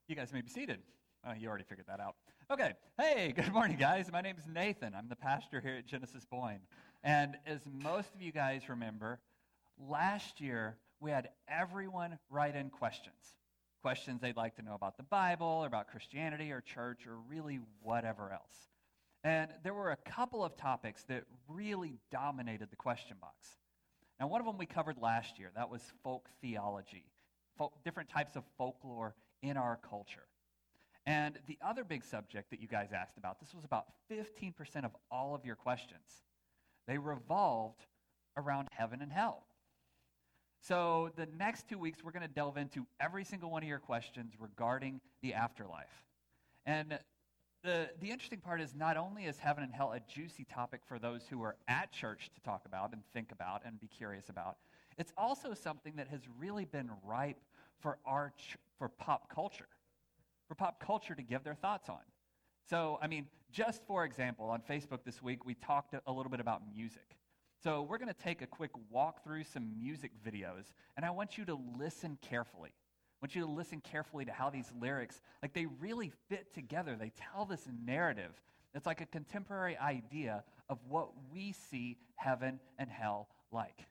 You guys may be seated. Oh, you already figured that out. Okay. Hey, good morning, guys. My name is Nathan. I'm the pastor here at Genesis Boyne. And as most of you guys remember, last year we had everyone write in questions. Questions they'd like to know about the Bible, or about Christianity, or church, or really whatever else. And there were a couple of topics that really dominated the question box. Now, one of them we covered last year. That was folk theology, different types of folklore in our culture. And the other big subject that you guys asked about, this was about 15% of all of your questions. They revolved around heaven and hell. So the next 2 weeks, we're going to delve into every single one of your questions regarding the afterlife. And the interesting part is not only is heaven and hell a juicy topic for those who are at church to talk about and think about and be curious about, it's also something that has really been ripe for pop culture. For pop culture to give their thoughts on. So, just for example, on Facebook this week, we talked a little bit about music. So we're going to take a quick walk through some music videos, and I want you to listen carefully. I want you to listen carefully to how these lyrics, they really fit together. They tell this narrative. It's like a contemporary idea of what we see heaven and hell like.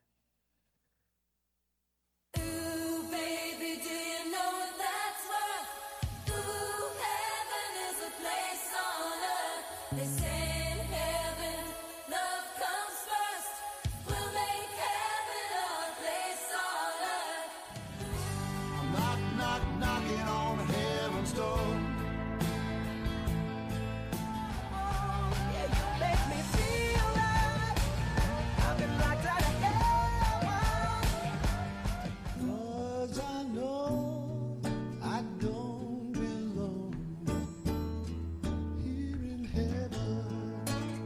Ooh, baby, do you know what that's worth? Ooh, heaven is a place on earth. They say in heaven, love comes first. We'll make heaven our place on earth. I'm knocking on heaven's door. Oh, yeah, you make me feel right. I've been locked out of heaven. 'Cause I know I don't belong here in heaven.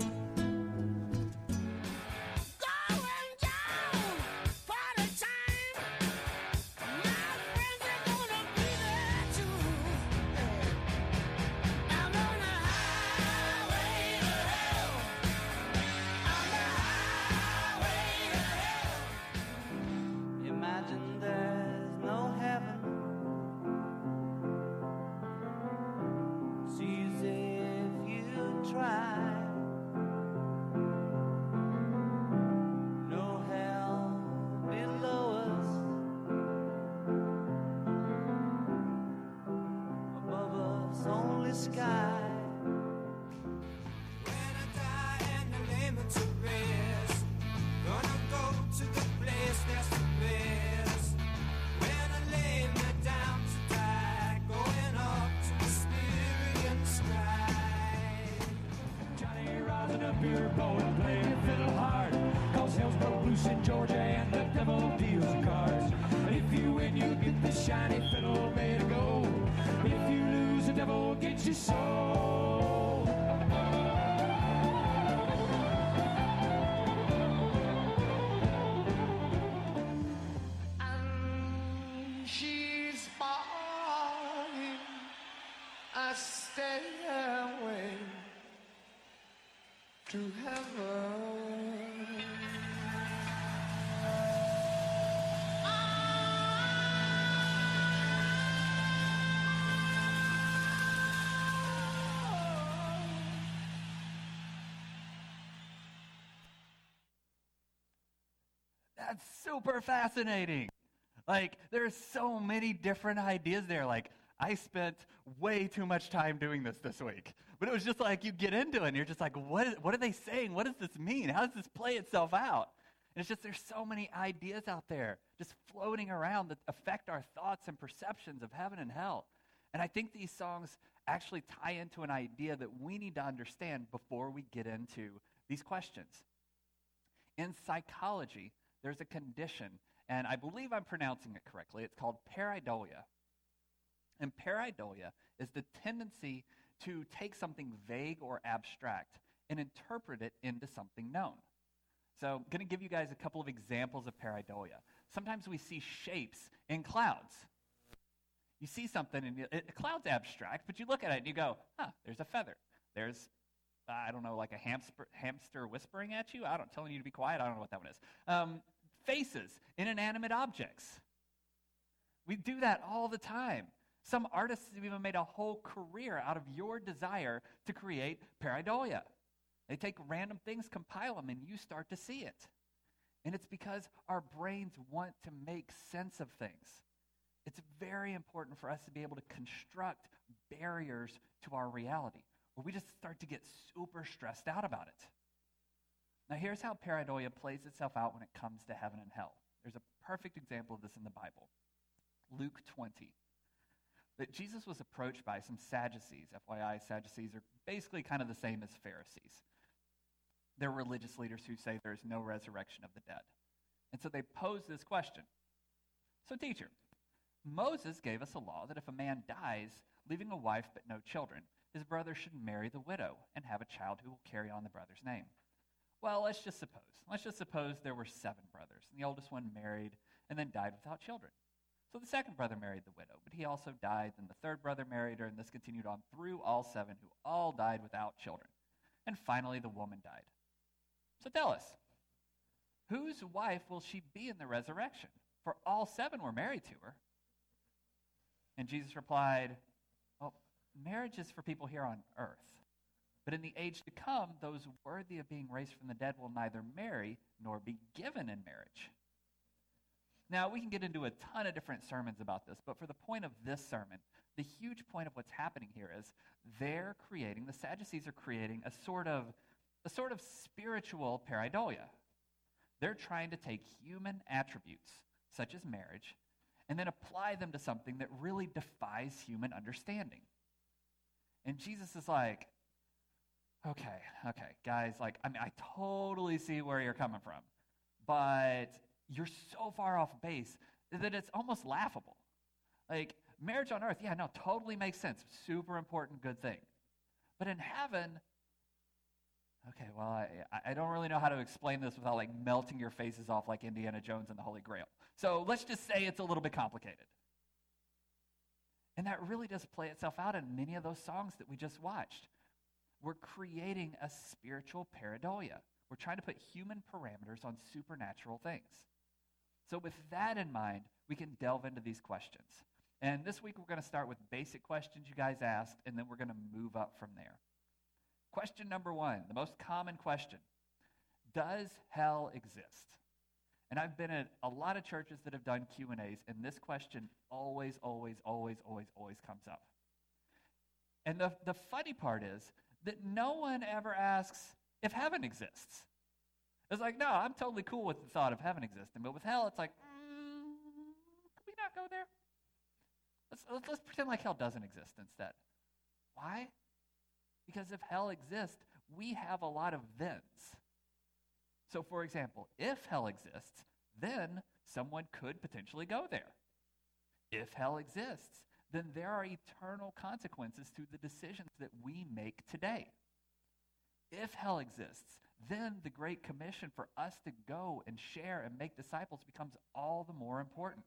Going down for the time. My friends are gonna be there too. I'm on the highway to hell. On the highway to hell. Imagine there's no heaven. It's easy if you try. No hell below us. Above us only sky. When I die and the layman to rest, gonna go to the place that's the best. When I lay me down to die, going up to the Syrian sky. Johnny rising up here, going playing fiddle hard. Cause hell's broke loose in Georgia and the devil deals cards. If you win, you get the shiny fiddle made of gold. If you lose, the devil gets your soul. And she's falling a stairway to heaven. That's super fascinating. There's so many different ideas there. I spent way too much time doing this week. But it was just you get into it, and you're just what are they saying? What does this mean? How does this play itself out? And it's just there's so many ideas out there just floating around that affect our thoughts and perceptions of heaven and hell. And I think these songs actually tie into an idea that we need to understand before we get into these questions. In psychology, there's a condition, and I believe I'm pronouncing it correctly. It's called pareidolia. And pareidolia is the tendency to take something vague or abstract and interpret it into something known. So I'm going to give you guys a couple of examples of pareidolia. Sometimes we see shapes in clouds. You see something, and a cloud's abstract, but you look at it and you go, there's a feather. There's, a hamster whispering at you. Telling you to be quiet. I don't know what that one is. Faces in inanimate objects. We do that all the time. Some artists have even made a whole career out of your desire to create pareidolia. They take random things, compile them, and you start to see it. And it's because our brains want to make sense of things. It's very important for us to be able to construct barriers to our reality, or we just start to get super stressed out about it. Now, here's how pareidolia plays itself out when it comes to heaven and hell. There's a perfect example of this in the Bible. Luke 20. That Jesus was approached by some Sadducees. FYI, Sadducees are basically kind of the same as Pharisees. They're religious leaders who say there's no resurrection of the dead. And so they pose this question. So, teacher, Moses gave us a law that if a man dies, leaving a wife but no children, his brother should marry the widow and have a child who will carry on the brother's name. Well, let's just suppose there were 7 brothers, and the oldest one married and then died without children. So the second brother married the widow, but he also died, and the third brother married her, and this continued on through all 7, who all died without children. And finally, the woman died. So tell us, whose wife will she be in the resurrection? For all 7 were married to her. And Jesus replied, well, marriage is for people here on earth. But in the age to come, those worthy of being raised from the dead will neither marry nor be given in marriage. Now, we can get into a ton of different sermons about this, but for the point of this sermon, the huge point of what's happening here is the Sadducees are creating a sort of spiritual pareidolia. They're trying to take human attributes, such as marriage, and then apply them to something that really defies human understanding. And Jesus is like, okay, guys, I totally see where you're coming from, but you're so far off base that it's almost laughable. Like, marriage on earth, totally makes sense. Super important, good thing. But in heaven, okay, well, I don't really know how to explain this without, melting your faces off like Indiana Jones and the Holy Grail. So let's just say it's a little bit complicated. And that really does play itself out in many of those songs that we just watched. We're creating a spiritual pareidolia. We're trying to put human parameters on supernatural things. So with that in mind, we can delve into these questions. And this week we're going to start with basic questions you guys asked, and then we're going to move up from there. Question number 1, the most common question. Does hell exist? And I've been at a lot of churches that have done Q&As, and this question always comes up. And the funny part is that no one ever asks if heaven exists. It's like, no, I'm totally cool with the thought of heaven existing, but with hell, it's like, can we not go there? Let's pretend like hell doesn't exist instead. Why? Because if hell exists, we have a lot of thens. So, for example, if hell exists, then someone could potentially go there. If hell exists, then there are eternal consequences to the decisions that we make today. If hell exists, then the Great Commission for us to go and share and make disciples becomes all the more important.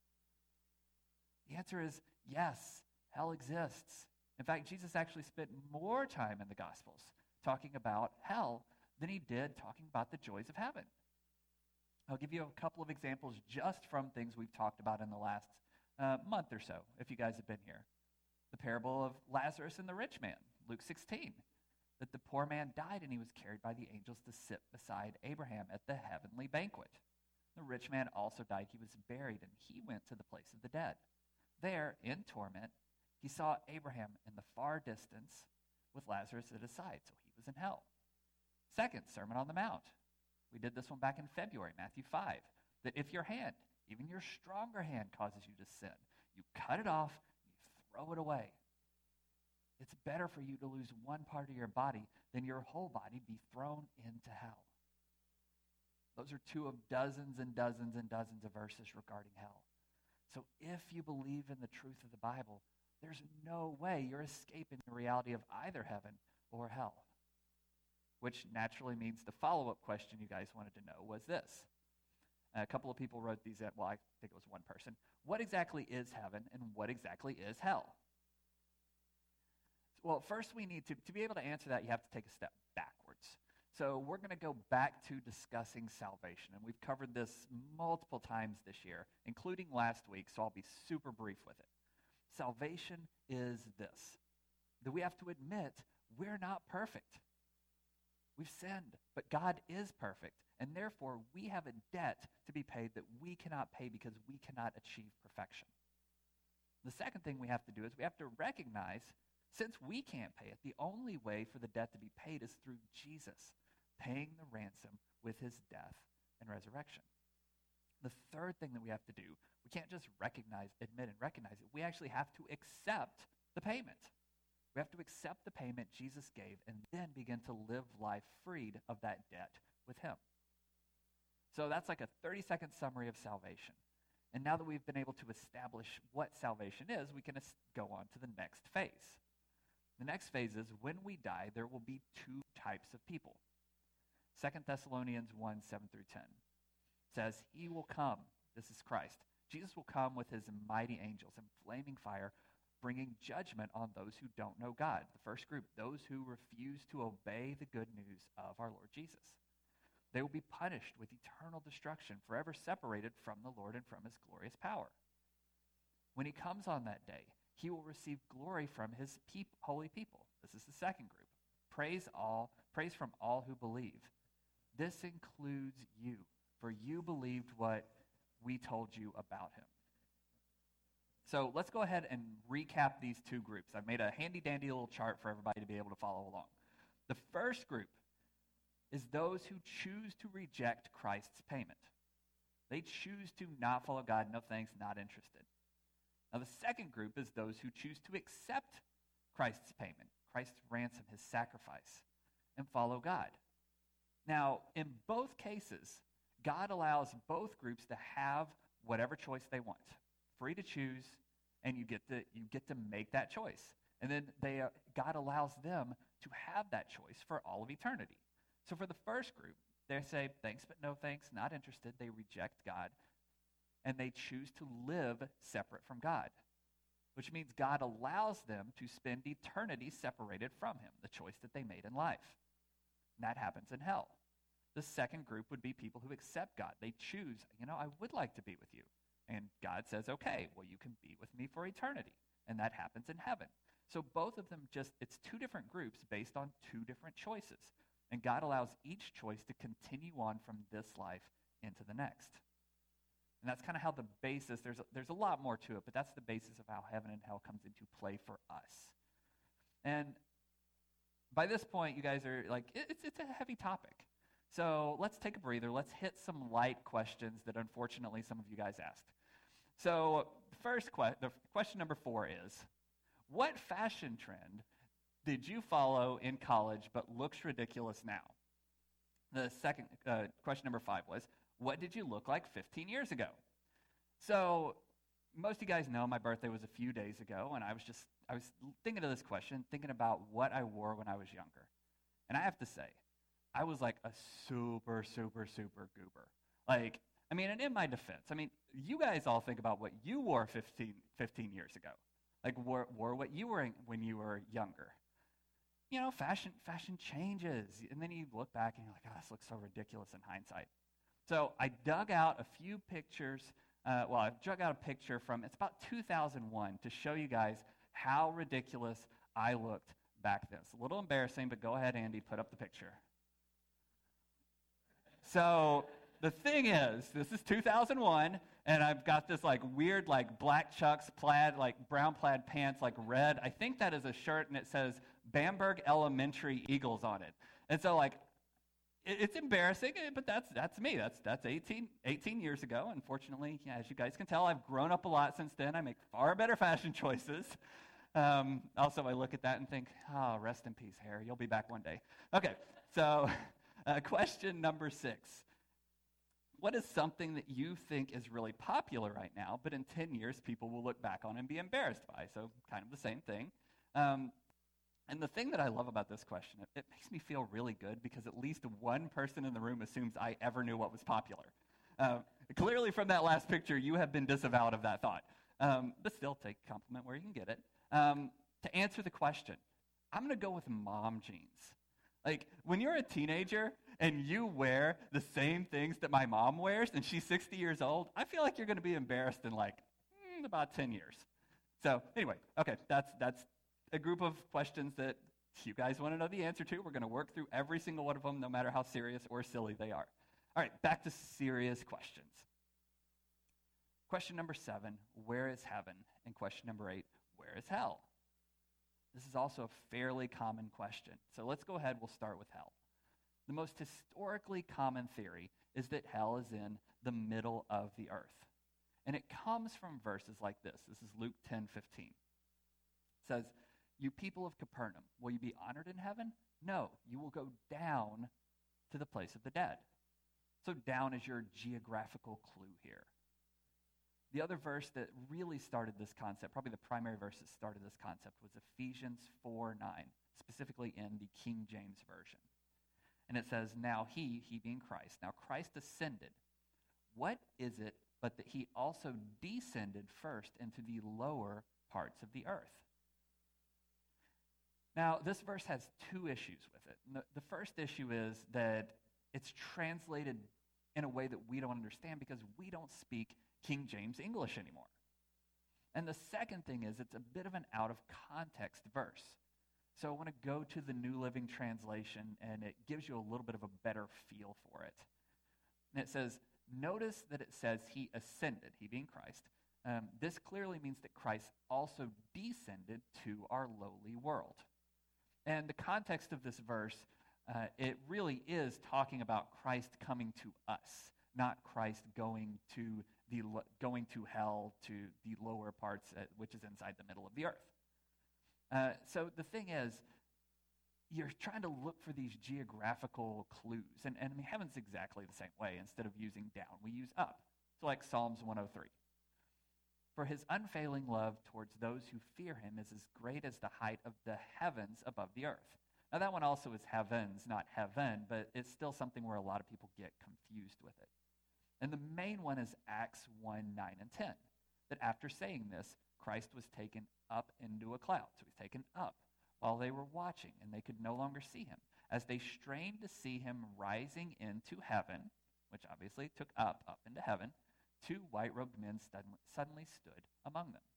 The answer is yes, hell exists. In fact, Jesus actually spent more time in the Gospels talking about hell than he did talking about the joys of heaven. I'll give you a couple of examples just from things we've talked about in the last month or so, if you guys have been here. The parable of Lazarus and the rich man, Luke 16. That the poor man died and he was carried by the angels to sit beside Abraham at the heavenly banquet. The rich man also died. He was buried, and he went to the place of the dead. There, in torment, he saw Abraham in the far distance with Lazarus at his side, so he was in hell. Second, Sermon on the Mount. We did this one back in February, Matthew 5. That if your hand, even your stronger hand, causes you to sin, you cut it off, you throw it away. It's better for you to lose one part of your body than your whole body be thrown into hell. Those are 2 of dozens and dozens and dozens of verses regarding hell. So if you believe in the truth of the Bible, there's no way you're escaping the reality of either heaven or hell. Which naturally means the follow-up question you guys wanted to know was this. A couple of people wrote these at, I think it was one person. What exactly is heaven and what exactly is hell? Well, first we need to be able to answer that, you have to take a step backwards. So we're going to go back to discussing salvation, and we've covered this multiple times this year, including last week, so I'll be super brief with it. salvation is this, that we have to admit we're not perfect. We've sinned, but God is perfect, and therefore we have a debt to be paid that we cannot pay because we cannot achieve perfection. The second thing we have to do is we have to recognize, since we can't pay it, the only way for the debt to be paid is through Jesus paying the ransom with his death and resurrection. The third thing that we have to do, we can't just admit and recognize it. We actually have to accept the payment. We have to accept the payment Jesus gave and then begin to live life freed of that debt with him. So that's like a 30-second summary of salvation. And now that we've been able to establish what salvation is, we can go on to the next phase. The next phase is when we die, there will be two types of people. 2 Thessalonians 1, 7 through 10 says, he will come, this is Christ, Jesus will come with his mighty angels in flaming fire, bringing judgment on those who don't know God. The first group, those who refuse to obey the good news of our Lord Jesus. They will be punished with eternal destruction, forever separated from the Lord and from his glorious power. When he comes on that day, he will receive glory from his holy people. This is the second group. Praise from all who believe. This includes you, for you believed what we told you about him. So let's go ahead and recap these two groups. I've made a handy-dandy little chart for everybody to be able to follow along. The first group is those who choose to reject Christ's payment. They choose to not follow God, no thanks, not interested. Now the second group is those who choose to accept Christ's payment, Christ's ransom, his sacrifice, and follow God. Now, in both cases, God allows both groups to have whatever choice they want. Free to choose, and you get to make that choice. And then God allows them to have that choice for all of eternity. So for the first group, they say, thanks but no thanks, not interested. They reject God, and they choose to live separate from God, which means God allows them to spend eternity separated from him, the choice that they made in life. And that happens in hell. The second group would be people who accept God. They choose, I would like to be with you. And God says, okay, well, you can be with me for eternity. And that happens in heaven. So both of them it's two different groups based on two different choices. And God allows each choice to continue on from this life into the next. And that's kind of how the basis, there's a lot more to it, but that's the basis of how heaven and hell comes into play for us. And by this point, you guys are like, it's a heavy topic. So let's take a breather. Let's hit some light questions that unfortunately some of you guys asked. So the question number 4 is, what fashion trend did you follow in college but looks ridiculous now? The second question number 5 was, what did you look like 15 years ago? So most of you guys know my birthday was a few days ago, and I was thinking of this question, thinking about what I wore when I was younger. And I have to say, I was like a super, super, super goober. And in my defense, you guys all think about what you wore 15 years ago. Wore what you were when you were younger. Fashion changes. And then you look back and you're like, this looks so ridiculous in hindsight. So I dug out a few pictures. I dug out a picture from, it's about 2001 to show you guys how ridiculous I looked back then. It's a little embarrassing, but go ahead, Andy, put up the picture. So the thing is, this is 2001, and I've got this weird black chucks plaid, brown plaid pants, red. I think that is a shirt, and it says Bamberg Elementary Eagles on it. And so it's embarrassing, but that's me. That's 18 years ago. Unfortunately, as you guys can tell, I've grown up a lot since then. I make far better fashion choices. Also, I look at that and think, rest in peace, Harry. You'll be back one day. Okay, so question number 6. What is something that you think is really popular right now, but in 10 years people will look back on and be embarrassed by? So kind of the same thing. And the thing that I love about this question, it makes me feel really good because at least one person in the room assumes I ever knew what was popular. Clearly from that last picture, you have been disavowed of that thought. But still, take compliment where you can get it. To answer the question, I'm going to go with mom jeans. When you're a teenager and you wear the same things that my mom wears and she's 60 years old, I feel like you're going to be embarrassed in about 10 years. So anyway, okay, that's a group of questions that you guys want to know the answer to. We're going to work through every single one of them, no matter how serious or silly they are. All right, back to serious questions. Question number 7, where is heaven? And question number 8, where is hell? This is also a fairly common question. So let's go ahead, we'll start with hell. The most historically common theory is that hell is in the middle of the earth. And it comes from verses like this. This is Luke 10:15. It says, "You people of Capernaum, will you be honored in heaven? No, you will go down to the place of the dead." So down is your geographical clue here. The other verse that really started this concept, probably the primary verse that started this concept, was Ephesians 4:9, specifically in the King James Version. And it says, "Now he being Christ, now Christ ascended. What is it but that he also descended first into the lower parts of the earth?" Now, this verse has 2 issues with it. And the first issue is that it's translated in a way that we don't understand because we don't speak King James English anymore. And the second thing is it's a bit of an out-of-context verse. So I want to go to the New Living Translation, and it gives you a little bit of a better feel for it. And it says, notice that it says he ascended, he being Christ. This clearly means that Christ also descended to our lowly world. And the context of this verse, it really is talking about Christ coming to us, not Christ going to hell, to the lower parts, which is inside the middle of the earth. So the thing is, you're trying to look for these geographical clues. And I mean, heaven's exactly the same way. Instead of using down, we use up. So like Psalms 103. "For his unfailing love towards those who fear him is as great as the height of the heavens above the earth." Now that one also is heavens, not heaven, but it's still something where a lot of people get confused with it. And the main one is Acts 1:9 and 10. That after saying this, Christ was taken up into a cloud. So he's taken up while they were watching, and they could no longer see him. As they strained to see him rising into heaven, which obviously took up into heaven, 2 white-robed men suddenly stood among them.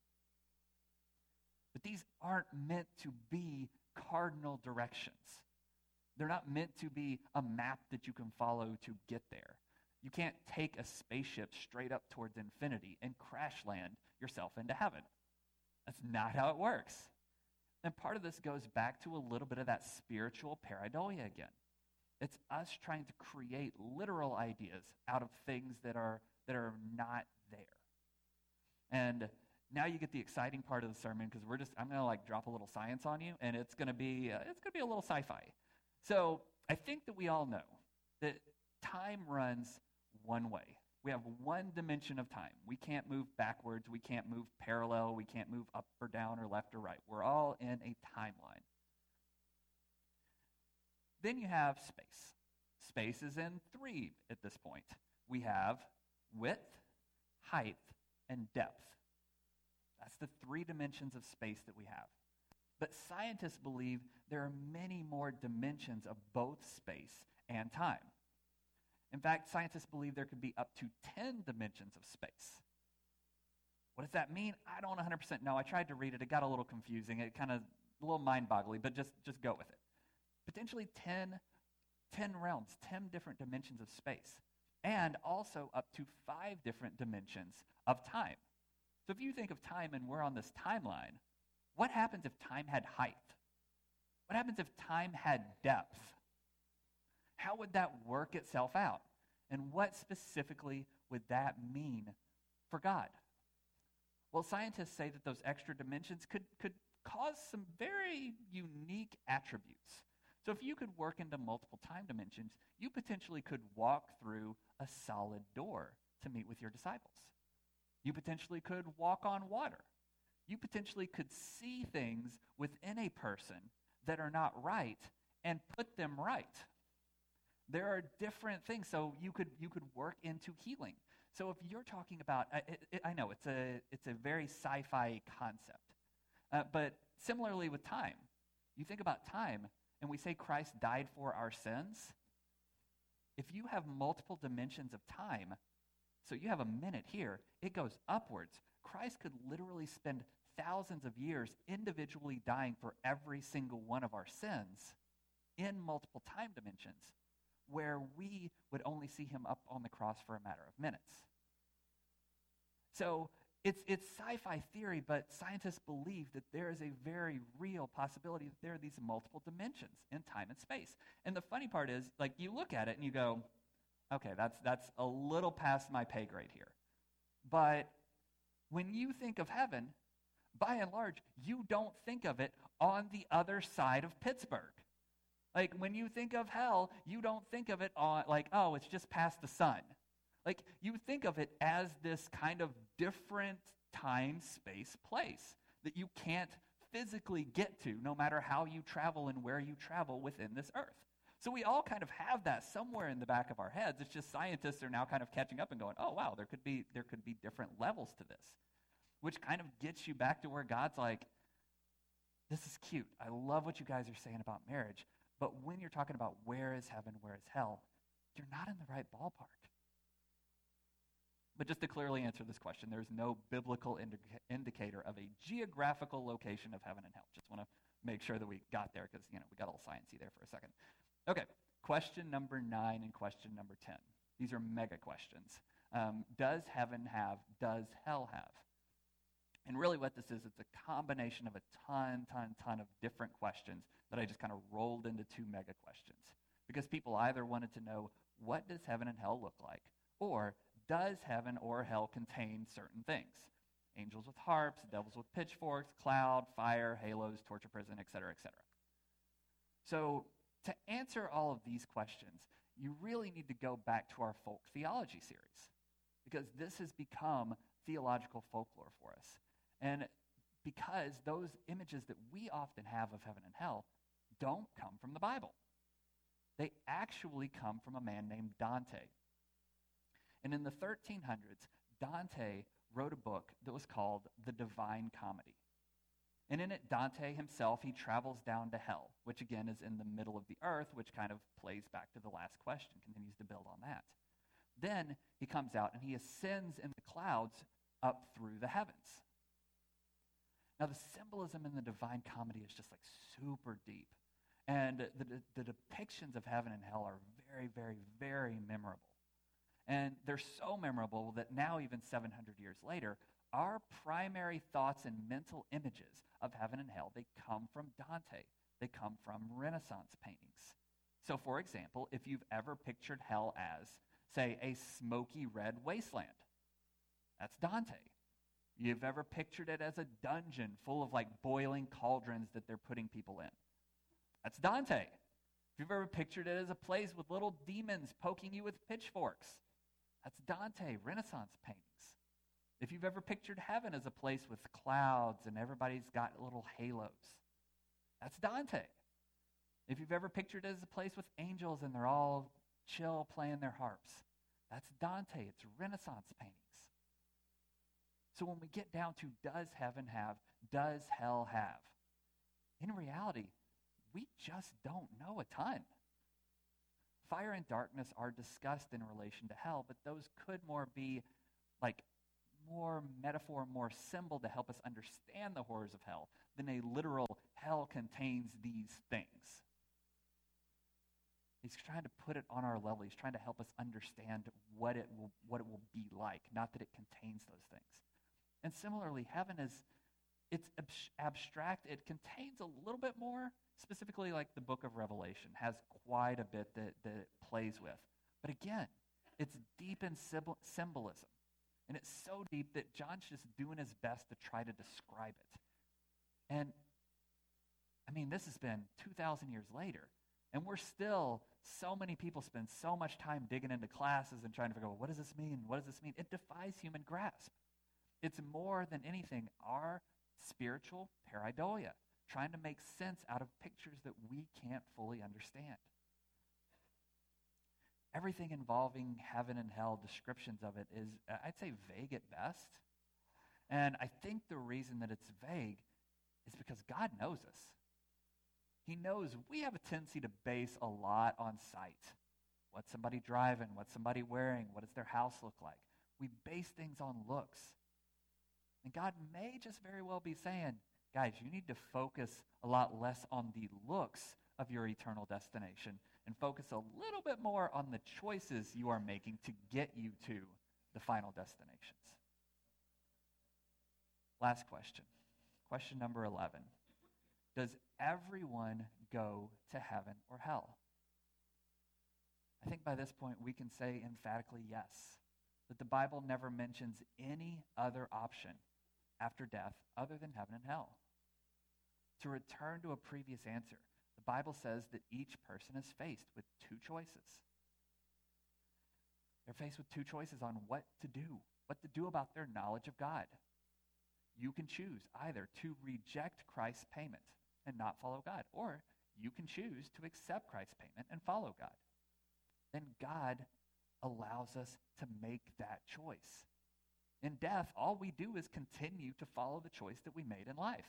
But these aren't meant to be cardinal directions. They're not meant to be a map that you can follow to get there. You can't take a spaceship straight up towards infinity and crash land yourself into heaven. That's not how it works. And part of this goes back to a little bit of that spiritual pareidolia again. It's us trying to create literal ideas out of things that are not there. And now you get the exciting part of the sermon because I'm going to drop a little science on you, and it's going to be a little sci-fi. So I think that we all know that time runs one way. We have one dimension of time. We can't move backwards. We can't move parallel. We can't move up or down or left or right. We're all in a timeline. Then you have space. Space is in 3 at this point. We have width, height, and depth. That's the 3 dimensions of space that we have. But scientists believe there are many more dimensions of both space and time. In fact, scientists believe there could be up to 10 dimensions of space. What does that mean? I don't 100% know. I tried to read it. It got a little confusing. It kind of a little mind-boggling, but just go with it. Potentially 10 realms, 10 different dimensions of space, and also up to 5 different dimensions of time. So if you think of time and we're on this timeline, what happens if time had height? What happens if time had depth? How would that work itself out? And what specifically would that mean for God? Well, scientists say that those extra dimensions could cause some very unique attributes. So if you could work into multiple time dimensions, you potentially could walk through a solid door to meet with your disciples. You potentially could walk on water. You potentially could see things within a person that are not right and put them right. There are different things. So you could work into healing. So if you're talking about, I know it's a very sci-fi concept, but similarly with time, you think about time, and we say Christ died for our sins. If you have multiple dimensions of time, so you have a minute here, it goes upwards. Christ could literally spend thousands of years individually dying for every single one of our sins in multiple time dimensions, where we would only see him up on the cross for a matter of minutes. So it's sci-fi theory, but scientists believe that there is a very real possibility that there are these multiple dimensions in time and space. And the funny part is, like, you look at it and you go, okay, that's a little past my pay grade here. But when you think of heaven, by and large, you don't think of it on the other side of Pittsburgh. Like, when you think of hell, you don't think of it on, like, oh, it's just past the sun. Like, you think of it as this kind of different time, space, place that you can't physically get to no matter how you travel and where you travel within this earth. So we all kind of have that somewhere in the back of our heads. It's just scientists are now kind of catching up and going, oh, wow, there could be different levels to this, which kind of gets you back to where God's like, this is cute. I love what you guys are saying about marriage. But when you're talking about where is heaven, where is hell, you're not in the right ballpark. But just to clearly answer this question, there's no biblical indicator of a geographical location of heaven and hell. Just want to make sure that we got there because, we got a little sciencey there for a second. Okay, question number 9 and question number 10. These are mega questions. Does heaven have, does hell have? And really what this is, it's a combination of a ton of different questions that I just kind of rolled into 2 mega questions. Because people either wanted to know, what does heaven and hell look like? Or, does heaven or hell contain certain things? Angels with harps, devils with pitchforks, cloud, fire, halos, torture prison, etc., etc. So, to answer all of these questions, you really need to go back to our folk theology series. Because this has become theological folklore for us. And because those images that we often have of heaven and hell don't come from the Bible. They actually come from a man named Dante. And in the 1300s, Dante wrote a book that was called The Divine Comedy. And in it, Dante himself, he travels down to hell, which again is in the middle of the earth, which kind of plays back to the last question, continues to build on that. Then he comes out and he ascends in the clouds up through the heavens. Now, the symbolism in the Divine Comedy is just like super deep. And the depictions of heaven and hell are very, very, very memorable. And they're so memorable that now, even 700 years later, our primary thoughts and mental images of heaven and hell, they come from Dante. They come from Renaissance paintings. So, for example, if you've ever pictured hell as, say, a smoky red wasteland, that's Dante. You've ever pictured it as a dungeon full of like boiling cauldrons that they're putting people in, that's Dante. If you've ever pictured it as a place with little demons poking you with pitchforks, that's Dante, Renaissance paintings. If you've ever pictured heaven as a place with clouds and everybody's got little halos, that's Dante. If you've ever pictured it as a place with angels and they're all chill playing their harps, that's Dante. It's Renaissance paintings. So when we get down to does heaven have, does hell have, in reality, we just don't know a ton. Fire and darkness are discussed in relation to hell, but those could more be like more metaphor, more symbol to help us understand the horrors of hell than a literal hell contains these things. He's trying to put it on our level. He's trying to help us understand what it will be like, not that it contains those things. And similarly, heaven it's abstract. It contains a little bit more. Specifically, like the book of Revelation has quite a bit that it plays with. But again, it's deep in symbolism. And it's so deep that John's just doing his best to try to describe it. And, I mean, this has been 2,000 years later. And we're still, so many people spend so much time digging into classes and trying to figure out, what does this mean? What does this mean? It defies human grasp. It's more than anything our spiritual pareidolia, trying to make sense out of pictures that we can't fully understand. Everything involving heaven and hell, descriptions of it is, I'd say, vague at best. And I think the reason that it's vague is because God knows us. He knows we have a tendency to base a lot on sight. What's somebody driving? What's somebody wearing? What does their house look like? We base things on looks. And God may just very well be saying, guys, you need to focus a lot less on the looks of your eternal destination and focus a little bit more on the choices you are making to get you to the final destinations. Last question. Question number 11. Does everyone go to heaven or hell? I think by this point we can say emphatically yes, that the Bible never mentions any other option after death other than heaven and hell. To return to a previous answer, the Bible says that each person is faced with two choices. They're faced with two choices on what to do about their knowledge of God. You can choose either to reject Christ's payment and not follow God, or you can choose to accept Christ's payment and follow God. Then God allows us to make that choice. In death, all we do is continue to follow the choice that we made in life.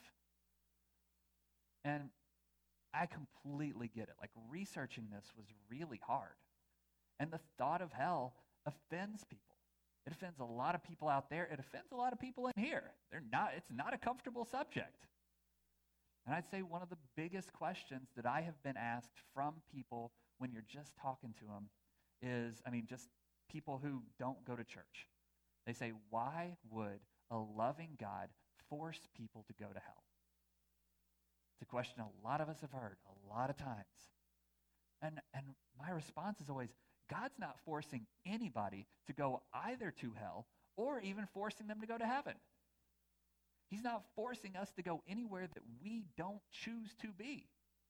And I completely get it. Like, researching this was really hard. And the thought of hell offends people. It offends a lot of people out there. It offends a lot of people in here. It's not a comfortable subject. And I'd say one of the biggest questions that I have been asked from people when you're just talking to them is, just people who don't go to church. They say, why would a loving God force people to go to hell? It's a question a lot of us have heard a lot of times. And my response is always, God's not forcing anybody to go either to hell or even forcing them to go to heaven. He's not forcing us to go anywhere that we don't choose to be.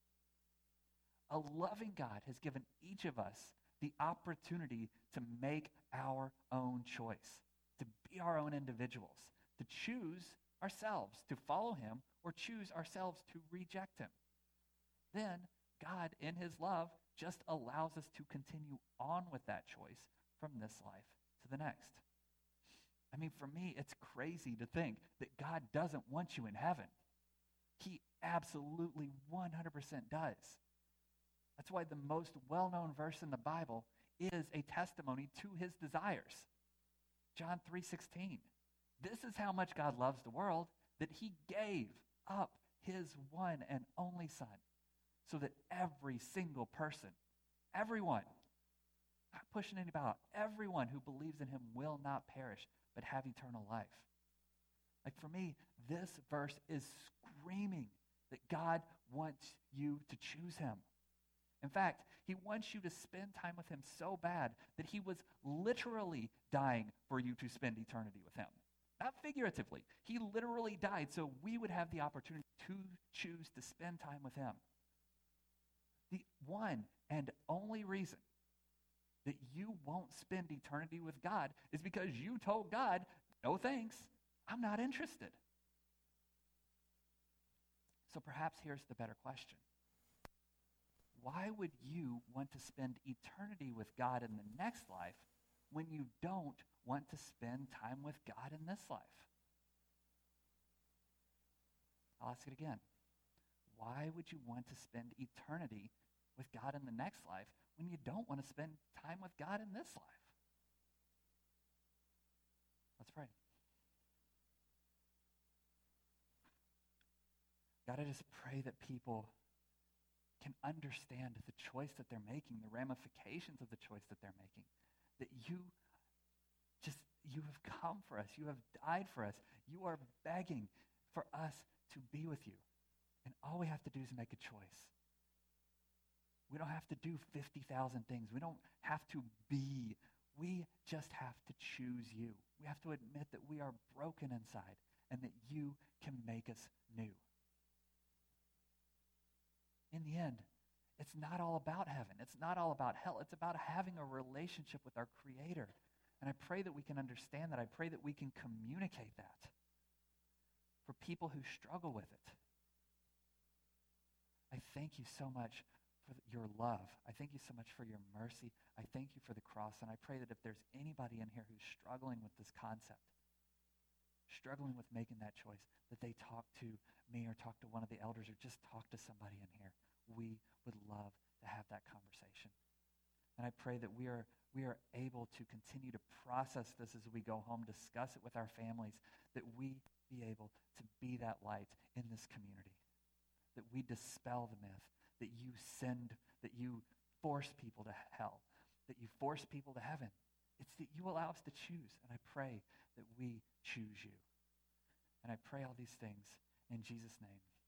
A loving God has given each of us the opportunity to make our own choice, to be our own individuals, to choose ourselves to follow him or choose ourselves to reject him. Then God, in his love, just allows us to continue on with that choice from this life to the next. For me, it's crazy to think that God doesn't want you in heaven. He absolutely 100% does. That's why the most well-known verse in the Bible is a testimony to his desires. John 3:16. This is how much God loves the world, that he gave up his one and only Son, so that every single person, everyone, not pushing anybody out, everyone who believes in him will not perish, but have eternal life. Like, for me, this verse is screaming that God wants you to choose him. In fact, he wants you to spend time with him so bad that he was literally dying for you to spend eternity with him. Not figuratively. He literally died so we would have the opportunity to choose to spend time with him. The one and only reason that you won't spend eternity with God is because you told God, no thanks, I'm not interested. So perhaps here's the better question. Why would you want to spend eternity with God in the next life when you don't want to spend time with God in this life? I'll ask it again. Why would you want to spend eternity with God in the next life when you don't want to spend time with God in this life? Let's pray. God, I just pray that people can understand the choice that they're making, the ramifications of the choice that they're making, that you have come for us. You have died for us. You are begging for us to be with you. And all we have to do is make a choice. We don't have to do 50,000 things. We don't have to be. We just have to choose you. We have to admit that we are broken inside and that you can make us new. In the end, it's not all about heaven. It's not all about hell. It's about having a relationship with our Creator. And I pray that we can understand that. I pray that we can communicate that for people who struggle with it. I thank you so much for your love. I thank you so much for your mercy. I thank you for the cross. And I pray that if there's anybody in here who's struggling with this concept, struggling with making that choice, that they talk to me or talk to one of the elders or just talk to somebody in here. We would love to have that conversation. And I pray that we are able to continue to process this as we go home, discuss it with our families, that we be able to be that light in this community. That we dispel the myth that you force people to hell, that you force people to heaven. It's that you allow us to choose, and I pray that we choose you. And I pray all these things in Jesus' name.